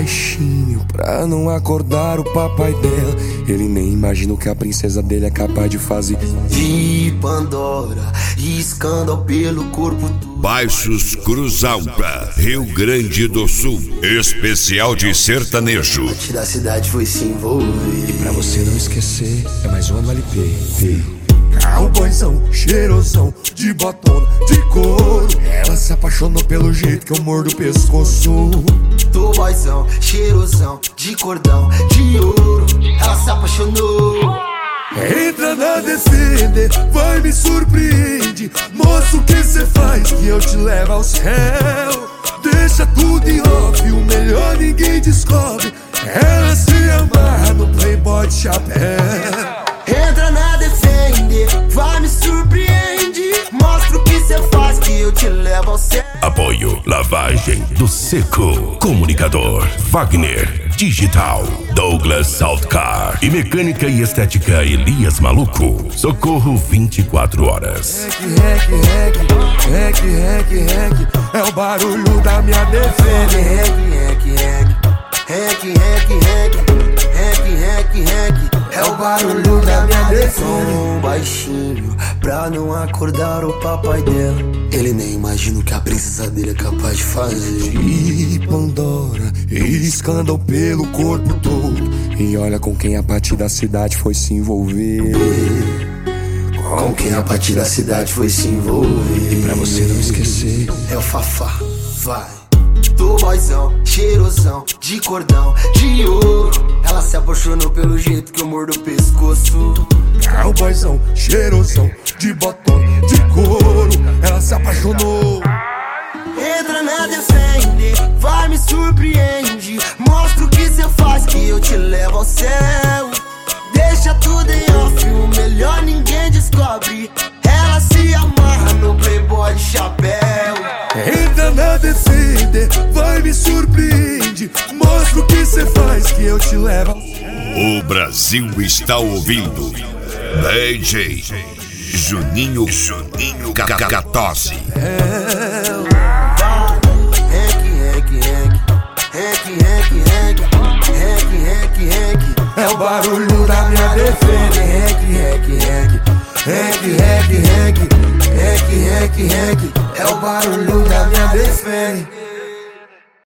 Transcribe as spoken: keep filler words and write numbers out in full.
baixinho pra não acordar o papai dela. Ele nem imagina o que a princesa dele é capaz de fazer. De Pandora, escândalo pelo corpo todo. Baixos Cruzalta, Rio Grande do Sul. Especial de sertanejo. A da cidade foi se envolver. E pra você não esquecer, é mais um no L P. Cowboyzão, cheirosão, de botona, de couro. Ela se apaixonou pelo jeito que eu mordo o pescoço. Tô boyzão, cheirosão, de cordão, de ouro. Ela se apaixonou. Entra na Defender, vai me surpreende. Mostra o que cê faz que eu te levo ao céu. Deixa tudo em off, o melhor ninguém descobre. Ela se amarra no Playboy de chapéu. Entra na Defender, vai me surpreende. Mostra o que cê faz que eu te levo ao céu. Apoio Lavagem do Seco, Comunicador Wagner Digital, Douglas Saltcar e Mecânica e Estética Elias Maluco. Socorro vinte e quatro horas. Rec, rec, rec, rec, rec, rec. É o barulho da minha Defender. Rec, rec, rec, rec, rec, rec, rec, rec, rec. É o barulho da minha Defender. Baixinho pra não acordar o papai dela. Ele nem imagina o que a princesa dele é capaz de fazer. De Pandora, escândalo pelo corpo todo. E olha com quem a partir da cidade foi se envolver. Com quem a partir da cidade foi se envolver. E pra você não esquecer, é o Fafá, vai. Tô boyzão, cheirosão, de cordão, de ouro. Ela se apaixonou pelo jeito que eu mordo o pescoço. Cowboyzão, cheirosão, de botão, de couro. Ela se apaixonou. Entra na Defender, vai me surpreende. Mostra o que cê faz que eu te levo ao céu. Deixa tudo em off, o melhor ninguém descobre. Ela se amarra no Playboy de chapéu. Entra na Defender, vai me surpreende. Mostra o que cê faz que eu te levo ao céu. O Brasil está ouvindo D J Juninho Juninho Cacatose. É o barulho da minha Defender. Rec, rec, rec, rec, rec, rec, rec, rec, rec. É o barulho da minha Defender.